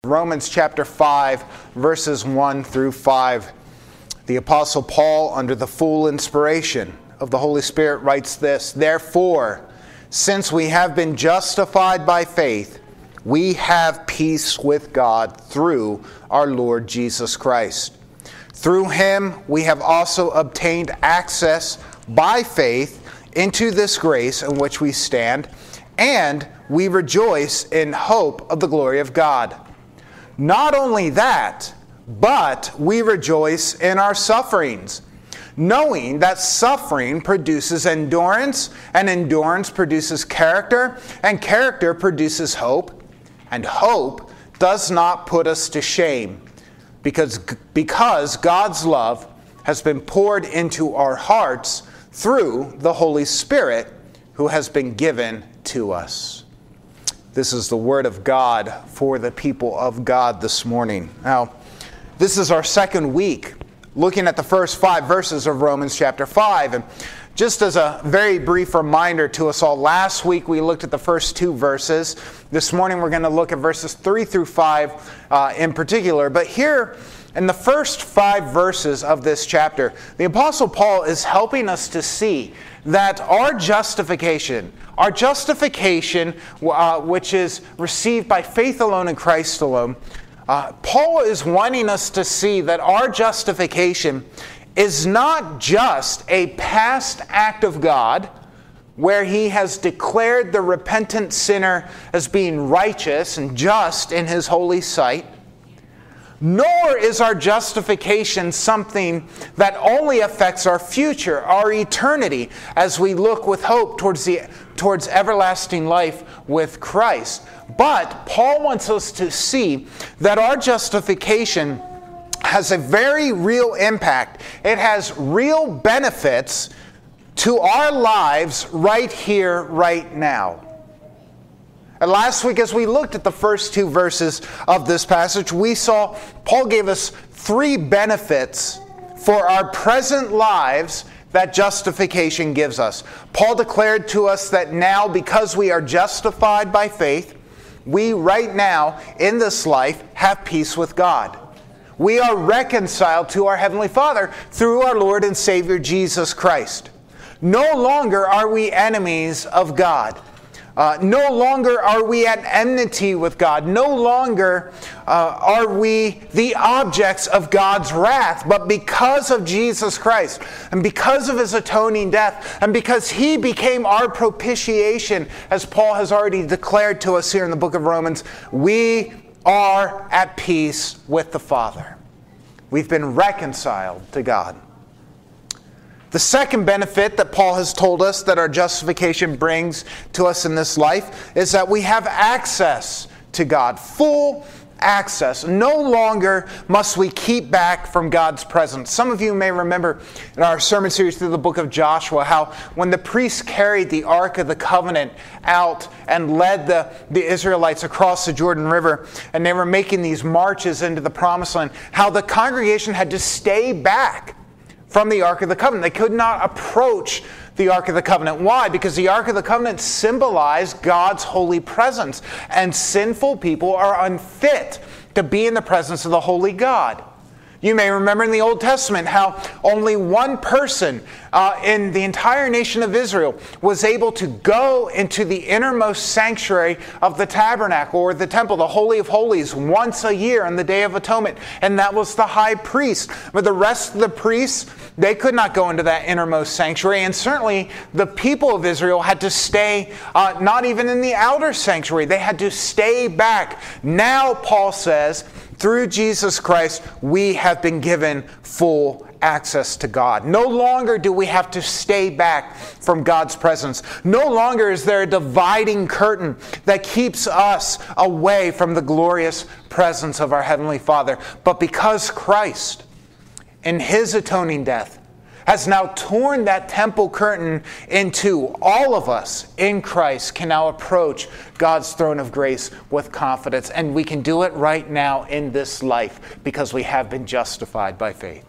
Romans chapter 5, verses 1 through 5. The Apostle Paul, under the full inspiration of the Holy Spirit, writes this: "Therefore, since we have been justified by faith, we have peace with God through our Lord Jesus Christ. Through him we have also obtained access by faith into this grace in which we stand, and we rejoice in hope of the glory of God. Not only that, but we rejoice in our sufferings, knowing that suffering produces endurance, and endurance produces character, and character produces hope, and hope does not put us to shame, because God's love has been poured into our hearts through the Holy Spirit who has been given to us." This is the word of God for the people of God this morning. Now, this is our second week looking at the first 5 verses of Romans chapter 5. And just as a very brief reminder to us all, last week we looked at the first 2 verses. This morning we're going to look at verses 3 through 5 in particular. But here in the first 5 verses of this chapter, the Apostle Paul is helping us to see that our justification, which is received by faith alone in Christ alone, Paul is wanting us to see that our justification is not just a past act of God, where he has declared the repentant sinner as being righteous and just in his holy sight, nor is our justification something that only affects our future, our eternity, as we look with hope towards everlasting life with Christ. But Paul wants us to see that our justification has a very real impact. It has real benefits to our lives right here, right now. And last week, as we looked at the first 2 verses of this passage, we saw Paul gave us 3 benefits for our present lives that justification gives us. Paul declared to us that now, because we are justified by faith, we right now in this life have peace with God. We are reconciled to our Heavenly Father through our Lord and Savior Jesus Christ. No longer are we enemies of God. No longer are we at enmity with God. No longer are we the objects of God's wrath. But because of Jesus Christ, and because of his atoning death, and because he became our propitiation, as Paul has already declared to us here in the book of Romans, we are at peace with the Father. We've been reconciled to God. The second benefit that Paul has told us that our justification brings to us in this life is that we have access to God, full access. No longer must we keep back from God's presence. Some of you may remember in our sermon series through the book of Joshua how when the priests carried the Ark of the Covenant out and led the Israelites across the Jordan River, and they were making these marches into the Promised Land, how the congregation had to stay back from the Ark of the Covenant. They could not approach the Ark of the Covenant. Why? Because the Ark of the Covenant symbolized God's holy presence, and sinful people are unfit to be in the presence of the holy God. You may remember in the Old Testament how only one person in the entire nation of Israel was able to go into the innermost sanctuary of the tabernacle or the temple, the Holy of Holies, once a year on the Day of Atonement, and that was the high priest. But the rest of the priests, they could not go into that innermost sanctuary, and certainly the people of Israel had to stay not even in the outer sanctuary. They had to stay back. Now, Paul says, through Jesus Christ, we have been given full access to God. No longer do we have to stay back from God's presence. No longer is there a dividing curtain that keeps us away from the glorious presence of our Heavenly Father. But because Christ, in his atoning death, has now torn that temple curtain in two, all of us in Christ can now approach God's throne of grace with confidence. And we can do it right now in this life because we have been justified by faith.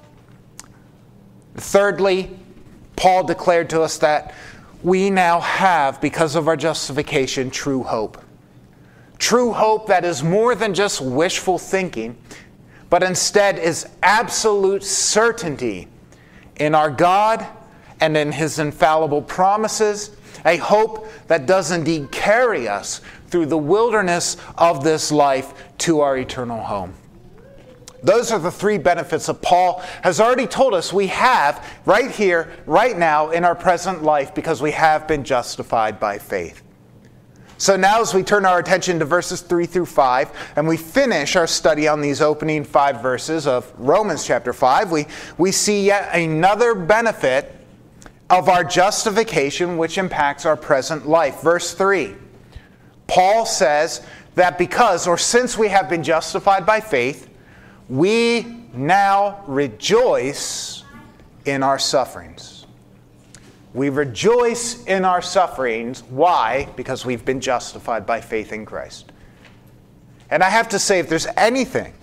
Thirdly, Paul declared to us that we now have, because of our justification, true hope. True hope that is more than just wishful thinking, but instead is absolute certainty in our God and in His infallible promises, a hope that does indeed carry us through the wilderness of this life to our eternal home. Those are the three benefits that Paul has already told us we have right here, right now, in our present life because we have been justified by faith. So now as we turn our attention to verses 3 through 5, and we finish our study on these opening 5 verses of Romans chapter 5, we see yet another benefit of our justification which impacts our present life. Verse 3, Paul says that because, or since we have been justified by faith, we now rejoice in our sufferings. We rejoice in our sufferings. Why? Because we've been justified by faith in Christ. And I have to say, if there is anything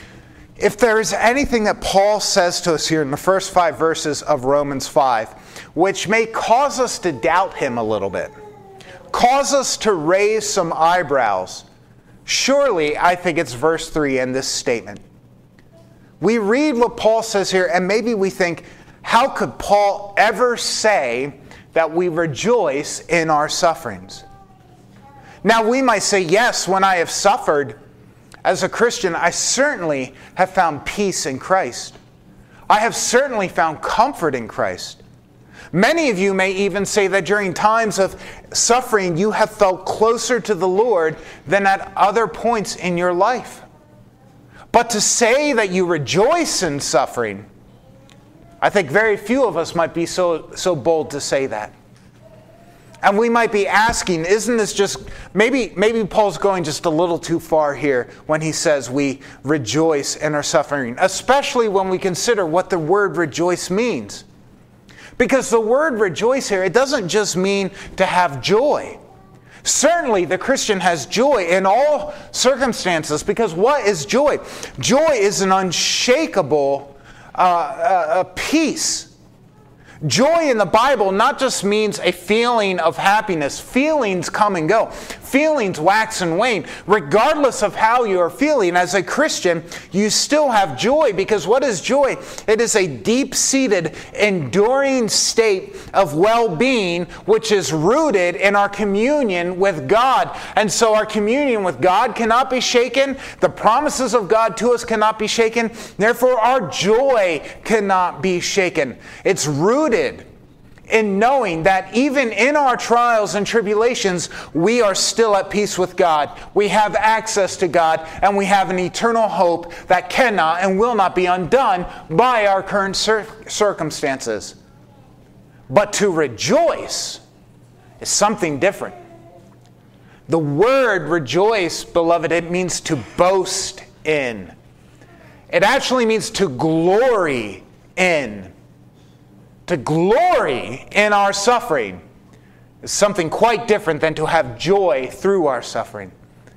that Paul says to us here in the first 5 verses of Romans 5, which may cause us to doubt him a little bit, cause us to raise some eyebrows, surely I think it's verse 3 and this statement. We read what Paul says here, and maybe we think, how could Paul ever say that we rejoice in our sufferings? Now, we might say, yes, when I have suffered as a Christian, I certainly have found peace in Christ. I have certainly found comfort in Christ. Many of you may even say that during times of suffering, you have felt closer to the Lord than at other points in your life. But to say that you rejoice in suffering, I think very few of us might be so bold to say that. And we might be asking, isn't this just, maybe Paul's going just a little too far here when he says we rejoice in our suffering, especially when we consider what the word rejoice means. Because the word rejoice here, it doesn't just mean to have joy. Certainly, the Christian has joy in all circumstances, because what is joy? Joy is an unshakable peace. Joy in the Bible not just means a feeling of happiness. Feelings come and go. Feelings wax and wane. Regardless of how you are feeling, as a Christian, you still have joy. Because what is joy? It is a deep-seated, enduring state of well-being which is rooted in our communion with God. And so our communion with God cannot be shaken. The promises of God to us cannot be shaken. Therefore, our joy cannot be shaken. It's rooted in knowing that even in our trials and tribulations, we are still at peace with God. We have access to God, and we have an eternal hope that cannot and will not be undone by our current circumstances. But to rejoice is something different. The word rejoice, beloved, it means to boast in. It actually means to glory in. To glory in our suffering is something quite different than to have joy through our suffering.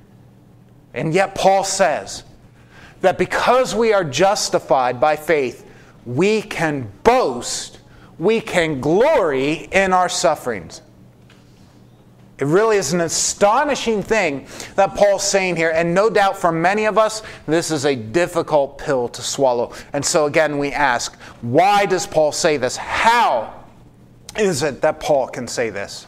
And yet Paul says that because we are justified by faith, we can boast, we can glory in our sufferings. It really is an astonishing thing that Paul's saying here, and no doubt for many of us, this is a difficult pill to swallow. And so again, we ask, why does Paul say this? How is it that Paul can say this?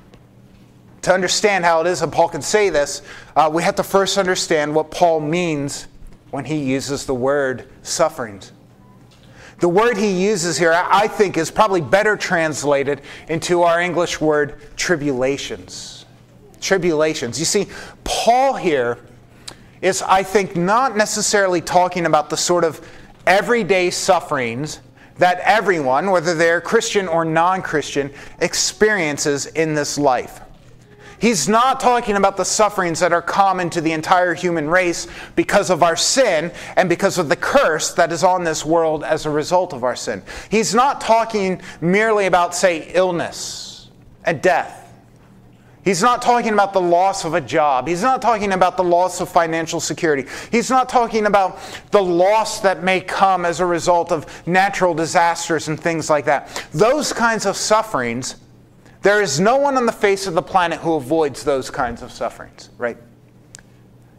To understand how it is that Paul can say this, we have to first understand what Paul means when he uses the word sufferings. The word he uses here, I think, is probably better translated into our English word tribulations. Tribulations. You see, Paul here is, I think, not necessarily talking about the sort of everyday sufferings that everyone, whether they're Christian or non-Christian, experiences in this life. He's not talking about the sufferings that are common to the entire human race because of our sin and because of the curse that is on this world as a result of our sin. He's not talking merely about, say, illness and death. He's not talking about the loss of a job. He's not talking about the loss of financial security. He's not talking about the loss that may come as a result of natural disasters and things like that. Those kinds of sufferings, there is no one on the face of the planet who avoids those kinds of sufferings, right?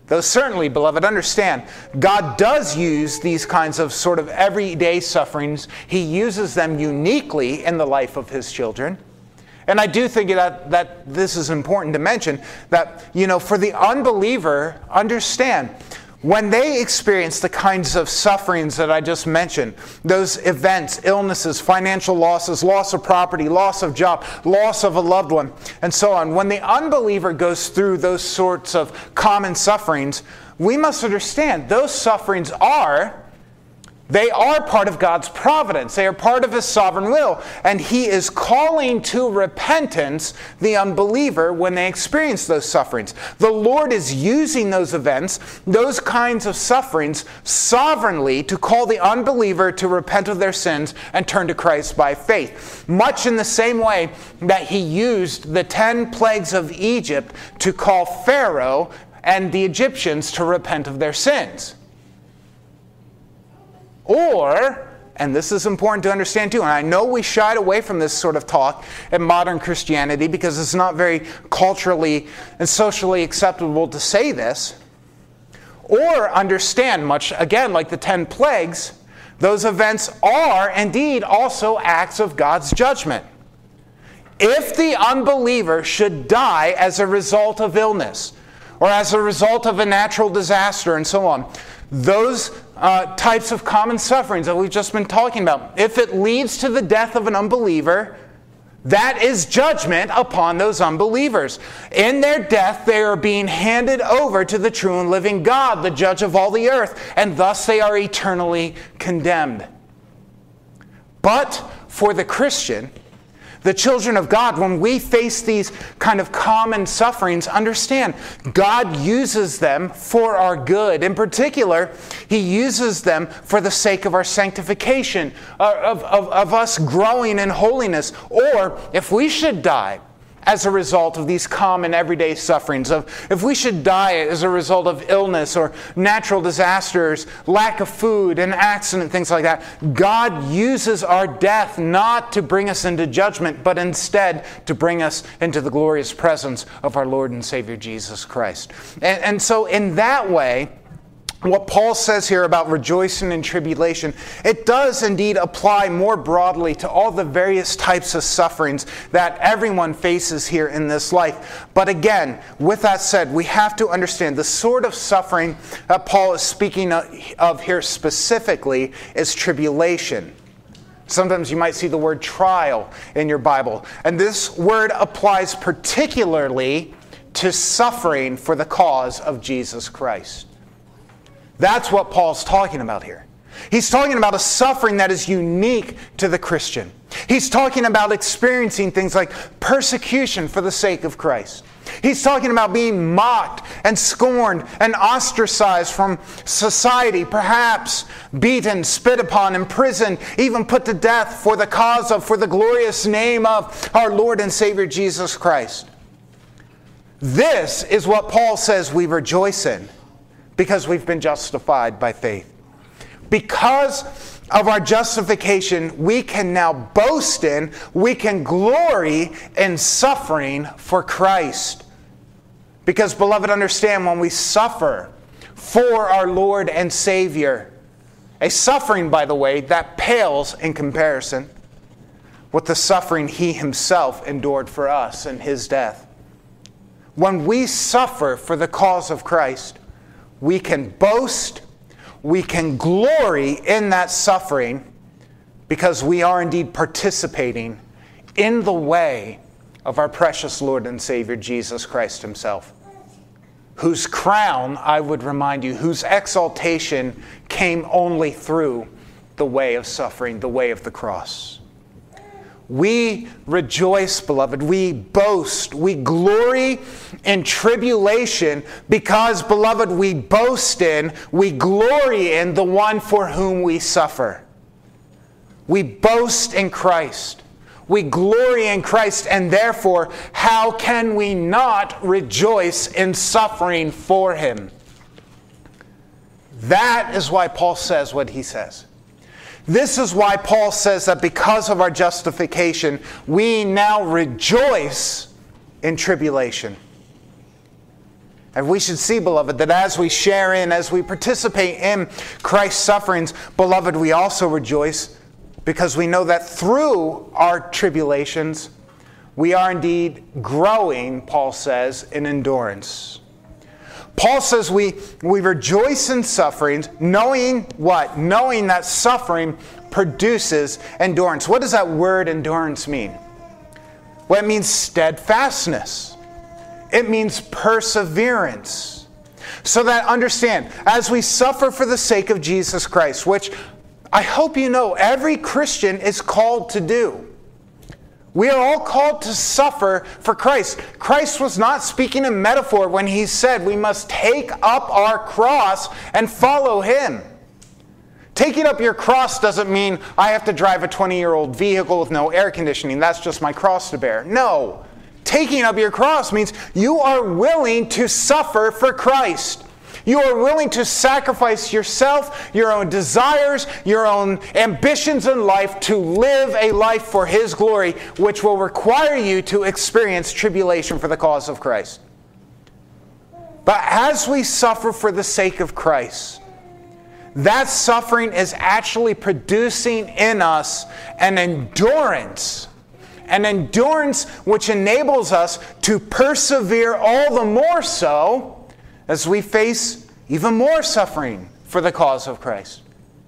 Though certainly, beloved, understand, God does use these kinds of sort of everyday sufferings. He uses them uniquely in the life of his children. And I do think that this is important to mention, that, for the unbeliever, understand, when they experience the kinds of sufferings that I just mentioned, those events, illnesses, financial losses, loss of property, loss of job, loss of a loved one, and so on, when the unbeliever goes through those sorts of common sufferings, we must understand those sufferings are part of God's providence. They are part of his sovereign will. And he is calling to repentance the unbeliever when they experience those sufferings. The Lord is using those events, those kinds of sufferings, sovereignly to call the unbeliever to repent of their sins and turn to Christ by faith. Much in the same way that he used the 10 plagues of Egypt to call Pharaoh and the Egyptians to repent of their sins. Or, and this is important to understand too, and I know we shied away from this sort of talk in modern Christianity because it's not very culturally and socially acceptable to say this, or understand, much again like the 10 plagues, those events are indeed also acts of God's judgment. If the unbeliever should die as a result of illness, or as a result of a natural disaster and so on, those types of common sufferings that we've just been talking about, if it leads to the death of an unbeliever, that is judgment upon those unbelievers. In their death, they are being handed over to the true and living God, the judge of all the earth, and thus they are eternally condemned. But for the Christian, the children of God, when we face these kind of common sufferings, understand God uses them for our good. In particular, he uses them for the sake of our sanctification, of us growing in holiness. Or if we should die as a result of these common everyday sufferings, if we should die as a result of illness or natural disasters, lack of food, an accident, things like that, God uses our death not to bring us into judgment, but instead to bring us into the glorious presence of our Lord and Savior Jesus Christ. And so in that way, what Paul says here about rejoicing in tribulation, it does indeed apply more broadly to all the various types of sufferings that everyone faces here in this life. But again, with that said, we have to understand the sort of suffering that Paul is speaking of here specifically is tribulation. Sometimes you might see the word trial in your Bible. And this word applies particularly to suffering for the cause of Jesus Christ. That's what Paul's talking about here. He's talking about a suffering that is unique to the Christian. He's talking about experiencing things like persecution for the sake of Christ. He's talking about being mocked and scorned and ostracized from society, perhaps beaten, spit upon, imprisoned, even put to death for the glorious name of our Lord and Savior Jesus Christ. This is what Paul says we rejoice in, because we've been justified by faith. Because of our justification, we can now boast in, we can glory in suffering for Christ. Because, beloved, understand, when we suffer for our Lord and Savior, a suffering, by the way, that pales in comparison with the suffering he himself endured for us in his death. When we suffer for the cause of Christ, we can boast, we can glory in that suffering, because we are indeed participating in the way of our precious Lord and Savior Jesus Christ himself, whose crown, I would remind you, whose exaltation came only through the way of suffering, the way of the cross. We rejoice, beloved, we boast, we glory in tribulation because, beloved, we boast in, we glory in the one for whom we suffer. We boast in Christ. We glory in Christ, and therefore, how can we not rejoice in suffering for him? That is why Paul says what he says. This is why Paul says that because of our justification, we now rejoice in tribulation. And we should see, beloved, that as we share in, as we participate in Christ's sufferings, beloved, we also rejoice because we know that through our tribulations, we are indeed growing, Paul says, in endurance. Paul says we rejoice in sufferings, knowing what? Knowing that suffering produces endurance. What does that word endurance mean? Well, it means steadfastness. It means perseverance. So that, understand, as we suffer for the sake of Jesus Christ, which I hope you know every Christian is called to do. We are all called to suffer for Christ. Christ was not speaking in metaphor when he said we must take up our cross and follow him. Taking up your cross doesn't mean I have to drive a 20-year-old vehicle with no air conditioning. That's just my cross to bear. No. Taking up your cross means you are willing to suffer for Christ. You are willing to sacrifice yourself, your own desires, your own ambitions in life to live a life for his glory, which will require you to experience tribulation for the cause of Christ. But as we suffer for the sake of Christ, that suffering is actually producing in us an endurance which enables us to persevere all the more so as we face even more suffering for the cause of Christ.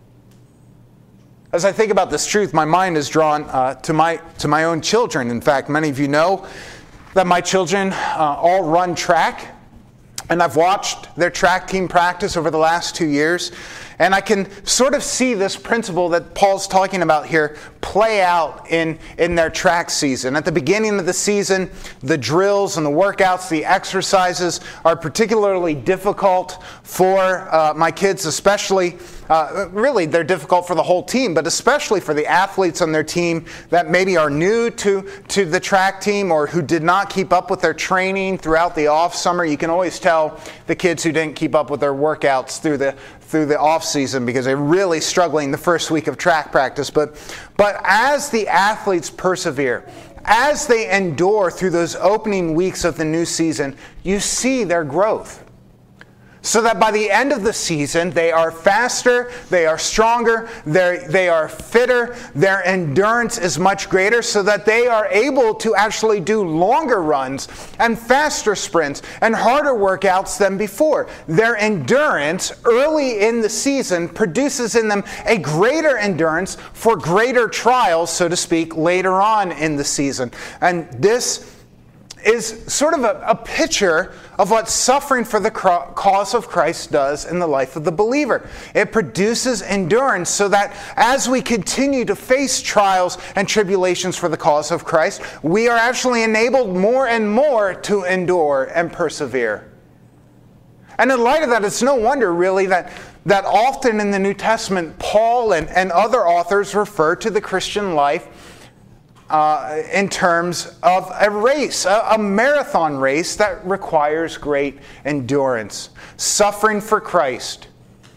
As I think about this truth, my mind is drawn to my own children. In fact, many of you know that my children all run track, and I've watched their track team practice over the last 2 years, and I can sort of see this principle that Paul's talking about here play out in their track season. At the beginning of the season, the drills and the workouts, the exercises are particularly difficult for my kids, especially. Really, they're difficult for the whole team, but especially for the athletes on their team that maybe are new to the track team or who did not keep up with their training throughout the off summer. You can always tell the kids who didn't keep up with their workouts through the off season because they're really struggling the first week of track practice. But as the athletes persevere, as they endure through those opening weeks of the new season, you see their growth. So that by the end of the season, they are faster, they are stronger, they are fitter, their endurance is much greater, so that they are able to actually do longer runs and faster sprints and harder workouts than before. Their endurance early in the season produces in them a greater endurance for greater trials, so to speak, later on in the season. And this is sort of a picture of what suffering for the cause of Christ does in the life of the believer. It produces endurance so that as we continue to face trials and tribulations for the cause of Christ, we are actually enabled more and more to endure and persevere. And in light of that, it's no wonder really that often in the New Testament, Paul and other authors refer to the Christian life in terms of a race, a marathon race that requires great endurance. Suffering for Christ,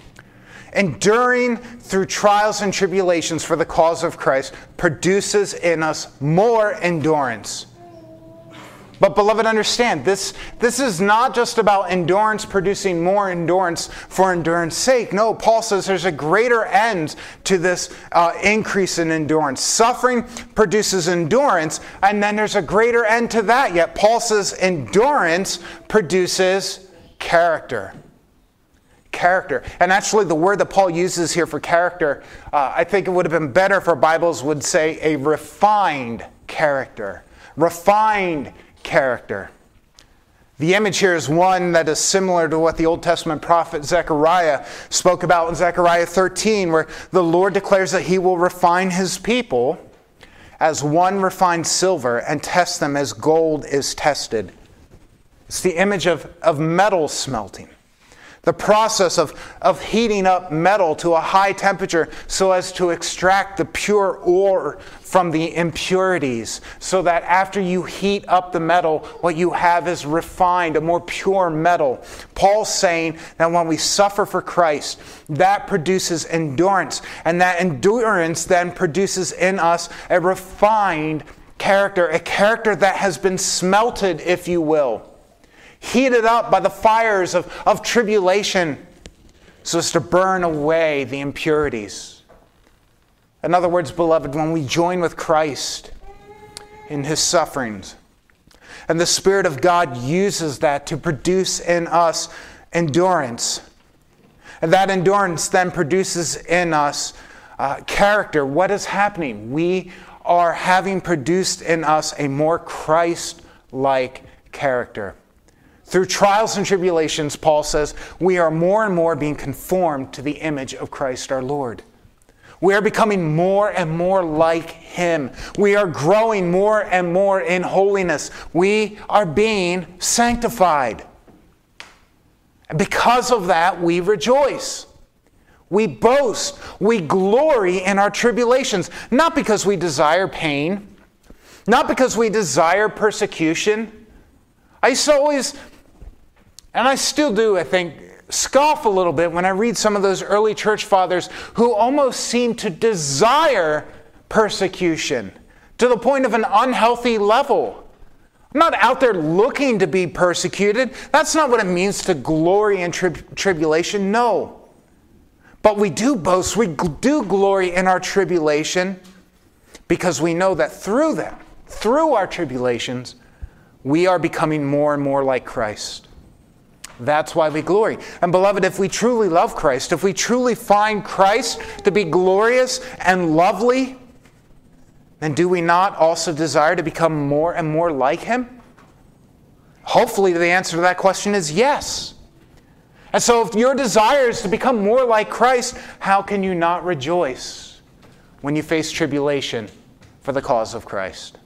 enduring through trials and tribulations for the cause of Christ produces in us more endurance. But beloved, understand, this is not just about endurance producing more endurance for endurance sake. No, Paul says there's a greater end to this increase in endurance. Suffering produces endurance, and then there's a greater end to that. Yet Paul says endurance produces character. Character. And actually the word that Paul uses here for character, I think it would have been better if our Bibles would say a refined character. Refined character. The image here is one that is similar to what the Old Testament prophet Zechariah spoke about in Zechariah 13, where the Lord declares that he will refine his people as one refines silver and test them as gold is tested. It's the image of metal smelting. The process of heating up metal to a high temperature so as to extract the pure ore from the impurities, so that after you heat up the metal, what you have is refined, a more pure metal. Paul's saying that when we suffer for Christ, that produces endurance, and that endurance then produces in us a refined character, a character that has been smelted, if you will. heated up by the fires of tribulation so as to burn away the impurities. In other words, beloved, when we join with Christ in his sufferings, and the Spirit of God uses that to produce in us endurance, and that endurance then produces in us character, what is happening? We are having produced in us a more Christ-like character. Through trials and tribulations, Paul says, we are more and more being conformed to the image of Christ our Lord. We are becoming more and more like him. We are growing more and more in holiness. We are being sanctified. And because of that, we rejoice. We boast. We glory in our tribulations. Not because we desire pain. Not because we desire persecution. I used to always, and I still do, I think, scoff a little bit when I read some of those early church fathers who almost seem to desire persecution to the point of an unhealthy level. I'm not out there looking to be persecuted. That's not what it means to glory in tribulation. No. But we do boast, we do glory in our tribulation because we know that through our tribulations, we are becoming more and more like Christ. That's why we glory. And beloved, if we truly love Christ, if we truly find Christ to be glorious and lovely, then do we not also desire to become more and more like him? Hopefully the answer to that question is yes. And so if your desire is to become more like Christ, how can you not rejoice when you face tribulation for the cause of Christ?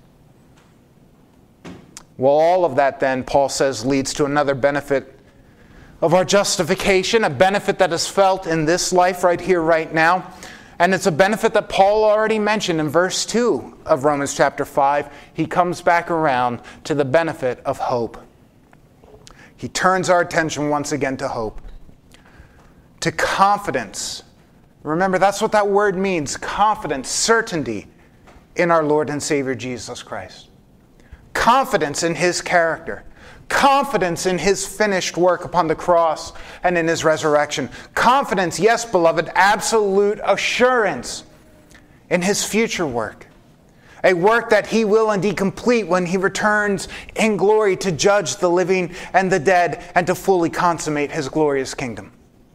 Well, all of that then, Paul says, leads to another benefit of our justification, a benefit that is felt in this life right here, right now. And it's a benefit that Paul already mentioned in verse 2 of Romans chapter 5. He comes back around to the benefit of hope. He turns our attention once again to hope, to confidence. Remember, that's what that word means, confidence, certainty in our Lord and Savior Jesus Christ. Confidence in his character. Confidence in his finished work upon the cross and in his resurrection. Confidence, yes, beloved, absolute assurance in his future work. A work that he will indeed complete when he returns in glory to judge the living and the dead and to fully consummate his glorious kingdom.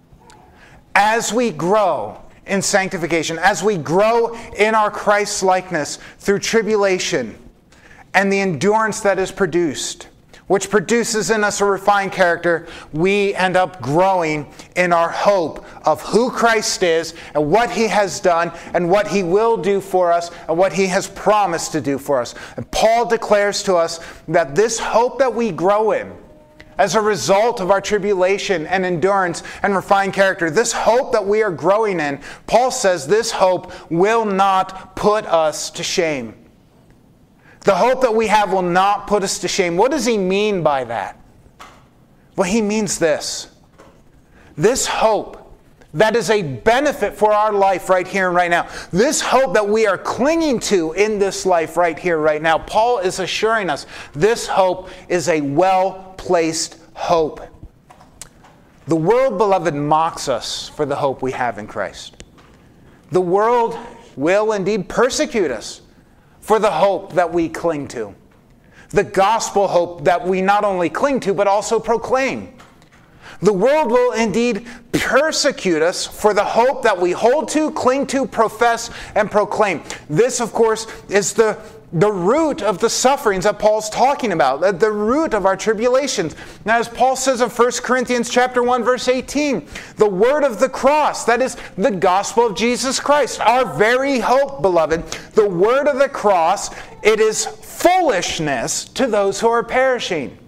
As we grow in sanctification, as we grow in our Christ-likeness through tribulation and the endurance that is produced, which produces in us a refined character, we end up growing in our hope of who Christ is and what he has done and what he will do for us and what he has promised to do for us. And Paul declares to us that this hope that we grow in as a result of our tribulation and endurance and refined character, this hope that we are growing in, Paul says this hope will not put us to shame. The hope that we have will not put us to shame. What does he mean by that? Well, he means this. This hope that is a benefit for our life right here and right now. This hope that we are clinging to in this life right here, right now. Paul is assuring us this hope is a well-placed hope. The world, beloved, mocks us for the hope we have in Christ. The world will indeed persecute us for the hope that we cling to. The gospel hope that we not only cling to, but also proclaim. The world will indeed persecute us for the hope that we hold to, cling to, profess, and proclaim. This, of course, is the root of the sufferings that Paul's talking about, the root of our tribulations. Now, as Paul says in 1 Corinthians chapter 1, verse 18, the word of the cross, that is the gospel of Jesus Christ, our very hope, beloved. The word of the cross, it is foolishness to those who are perishing.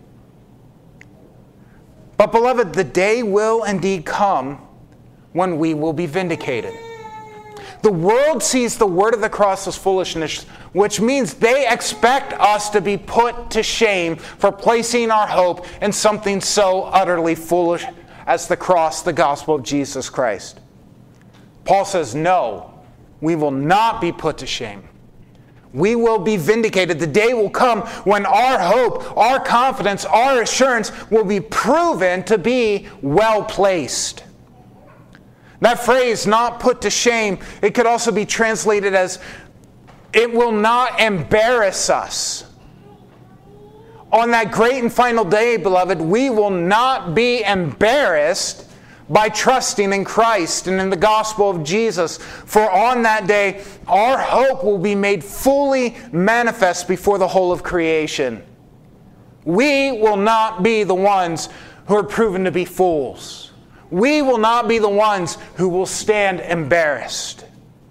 But, beloved, the day will indeed come when we will be vindicated. The world sees the word of the cross as foolishness, which means they expect us to be put to shame for placing our hope in something so utterly foolish as the cross, the gospel of Jesus Christ. Paul says, no, we will not be put to shame. We will be vindicated. The day will come when our hope, our confidence, our assurance will be proven to be well placed. That phrase, not put to shame, it could also be translated as, it will not embarrass us. On that great and final day, beloved, we will not be embarrassed by trusting in Christ and in the gospel of Jesus. For on that day, our hope will be made fully manifest before the whole of creation. We will not be the ones who are proven to be fools. We will not be the ones who will stand embarrassed.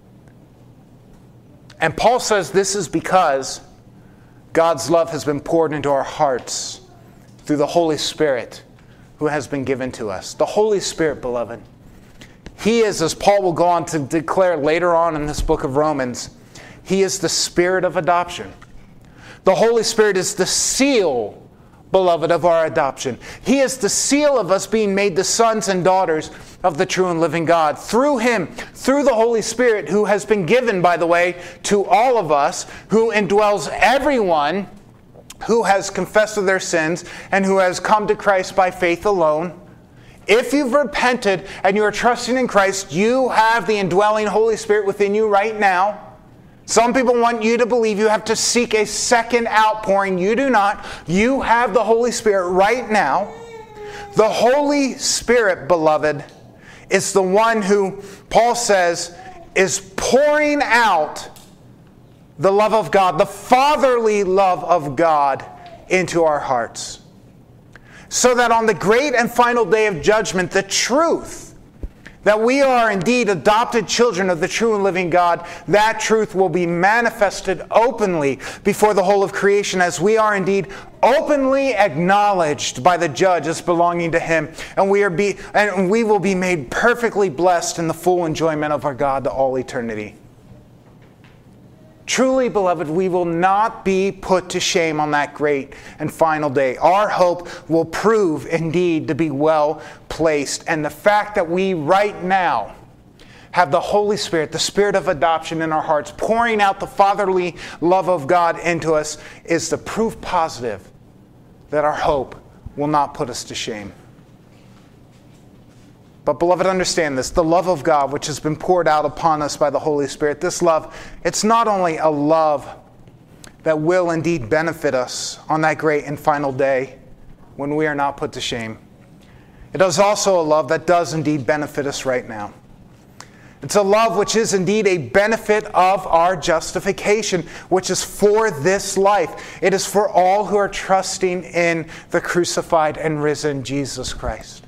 And Paul says this is because God's love has been poured into our hearts through the Holy Spirit who has been given to us. The Holy Spirit, beloved. He is, as Paul will go on to declare later on in this book of Romans, He is the Spirit of adoption. The Holy Spirit is the seal, beloved, of our adoption. He is the seal of us being made the sons and daughters of the true and living God. Through Him, through the Holy Spirit, who has been given, by the way, to all of us, who indwells everyone who has confessed of their sins and who has come to Christ by faith alone. If you've repented and you are trusting in Christ, you have the indwelling Holy Spirit within you right now. Some people want you to believe you have to seek a second outpouring. You do not. You have the Holy Spirit right now. The Holy Spirit, beloved, is the one who, Paul says, is pouring out the love of God, the fatherly love of God into our hearts. So that on the great and final day of judgment, the truth that we are indeed adopted children of the true and living God, that truth will be manifested openly before the whole of creation, as we are indeed openly acknowledged by the judge as belonging to Him, and we will be made perfectly blessed in the full enjoyment of our God to all eternity. Truly, beloved, we will not be put to shame on that great and final day. Our hope will prove indeed to be well placed. And the fact that we right now have the Holy Spirit, the Spirit of adoption in our hearts, pouring out the fatherly love of God into us, is the proof positive that our hope will not put us to shame. But beloved, understand this. The love of God, which has been poured out upon us by the Holy Spirit, this love, it's not only a love that will indeed benefit us on that great and final day when we are not put to shame. It is also a love that does indeed benefit us right now. It's a love which is indeed a benefit of our justification, which is for this life. It is for all who are trusting in the crucified and risen Jesus Christ.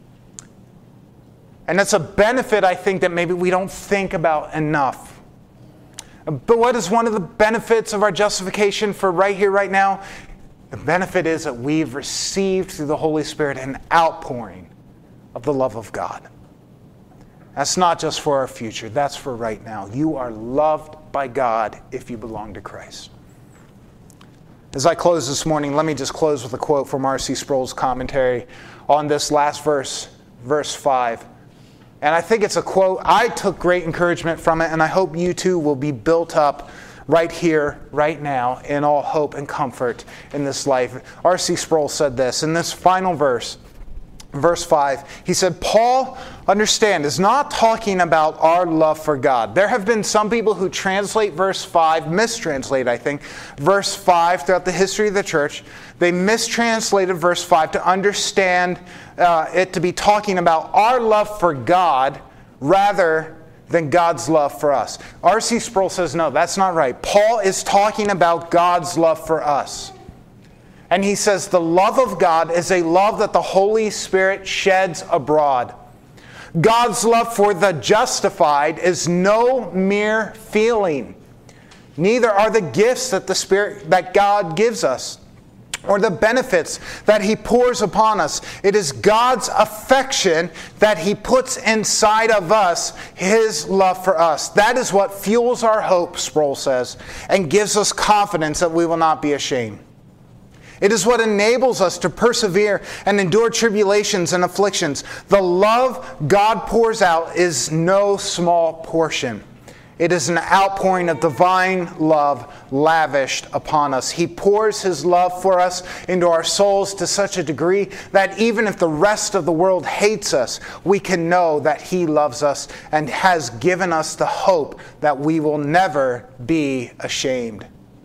And that's a benefit, I think, that maybe we don't think about enough. But what is one of the benefits of our justification for right here, right now? The benefit is that we've received through the Holy Spirit an outpouring of the love of God. That's not just for our future. That's for right now. You are loved by God if you belong to Christ. As I close this morning, let me just close with a quote from R.C. Sproul's commentary on this last verse, verse 5. And I think it's a quote. I took great encouragement from it, and I hope you too will be built up right here, right now, in all hope and comfort in this life. R.C. Sproul said this in this final verse, verse 5. He said, Paul, understand, is not talking about our love for God. There have been some people who translate verse 5, mistranslate, I think, verse 5 throughout the history of the church. They mistranslated verse 5 to understand it to be talking about our love for God rather than God's love for us. R.C. Sproul says, no, that's not right. Paul is talking about God's love for us. And he says the love of God is a love that the Holy Spirit sheds abroad. God's love for the justified is no mere feeling. Neither are the gifts that God gives us, or the benefits that He pours upon us. It is God's affection that He puts inside of us, His love for us. That is what fuels our hope, Sproul says, and gives us confidence that we will not be ashamed. It is what enables us to persevere and endure tribulations and afflictions. The love God pours out is no small portion. It is an outpouring of divine love lavished upon us. He pours his love for us into our souls to such a degree that even if the rest of the world hates us, we can know that he loves us and has given us the hope that we will never be ashamed.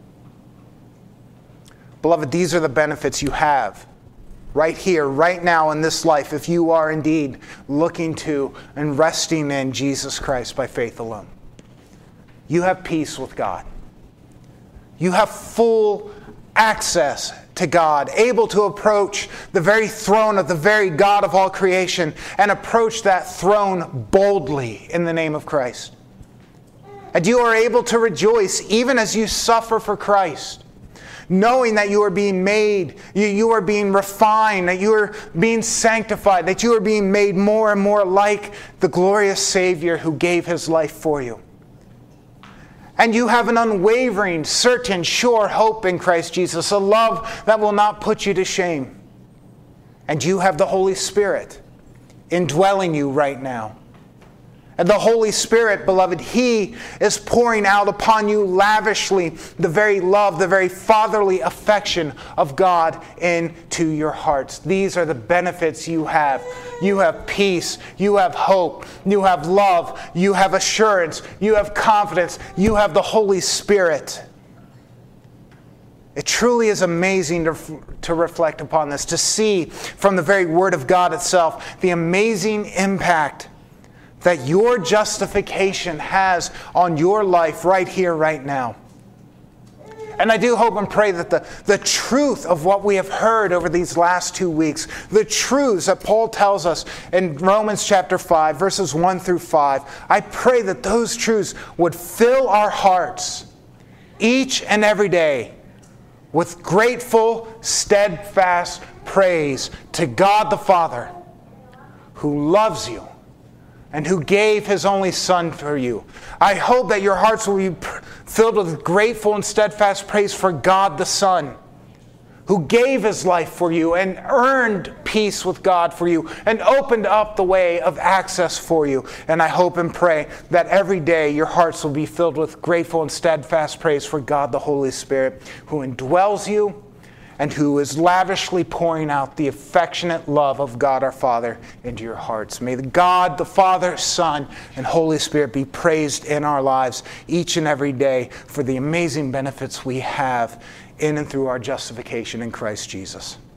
Beloved, these are the benefits you have right here, right now in this life, if you are indeed looking to and resting in Jesus Christ by faith alone. You have peace with God. You have full access to God, able to approach the very throne of the very God of all creation and approach that throne boldly in the name of Christ. And you are able to rejoice even as you suffer for Christ, knowing that you are being made, you are being refined, that you are being sanctified, that you are being made more and more like the glorious Savior who gave his life for you. And you have an unwavering, certain, sure hope in Christ Jesus, a love that will not put you to shame. And you have the Holy Spirit indwelling you right now. And the Holy Spirit, beloved, he is pouring out upon you lavishly the very love, the very fatherly affection of God into your hearts. These are the benefits you have. You have peace, you have hope, you have love, you have assurance, you have confidence, you have the Holy Spirit. It truly is amazing to reflect upon this, to see from the very Word of God itself the amazing impact that your justification has on your life right here, right now. And I do hope and pray that the truth of what we have heard over these last 2 weeks, the truths that Paul tells us in Romans chapter 5, verses 1 through 5, I pray that those truths would fill our hearts each and every day with grateful, steadfast praise to God the Father, who loves you and who gave his only Son for you. I hope that your hearts will be filled with grateful and steadfast praise for God the Son, who gave his life for you and earned peace with God for you and opened up the way of access for you. And I hope and pray that every day your hearts will be filled with grateful and steadfast praise for God the Holy Spirit, who indwells you and who is lavishly pouring out the affectionate love of God our Father into your hearts. May the God, the Father, Son, and Holy Spirit be praised in our lives each and every day for the amazing benefits we have in and through our justification in Christ Jesus.